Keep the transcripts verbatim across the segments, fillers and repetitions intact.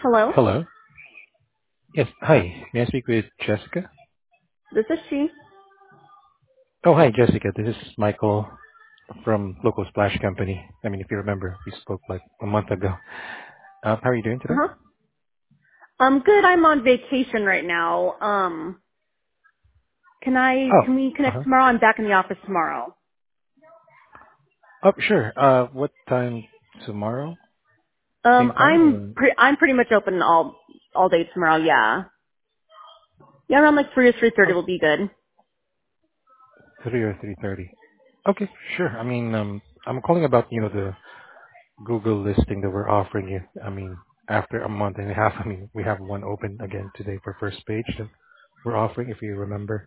Hello, Hello. Yes. Hi. May I speak with Jessica? this is she. Oh, hi, Jessica. This is Michael from Local Splash Company. I mean, if you remember, we spoke like a month ago. Uh, how are you doing today? Uh-huh. Um, good. I'm on vacation right now. Um, can I, Oh, can we connect uh-huh. tomorrow? I'm back in the office tomorrow. Oh, sure. Uh, what time tomorrow? Um, Same time I'm or pre- I'm pretty much open all all day tomorrow. Yeah, yeah, around like three or three thirty oh, will be good. three or three thirty? Okay, sure. I mean, um, I'm calling about, you know, the Google listing that we're offering you. I mean, after a month and a half, I mean, we have one open again today for first page that we're offering, if you remember.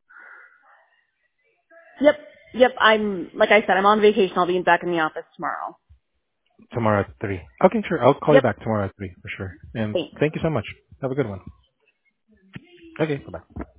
Yep, yep. I'm like I said, I'm on vacation. I'll be back in the office tomorrow. Tomorrow at three. Okay, sure. I'll call you Yep. back tomorrow at three for sure. And Thanks. thank you so much. Have a good one. Okay, bye-bye.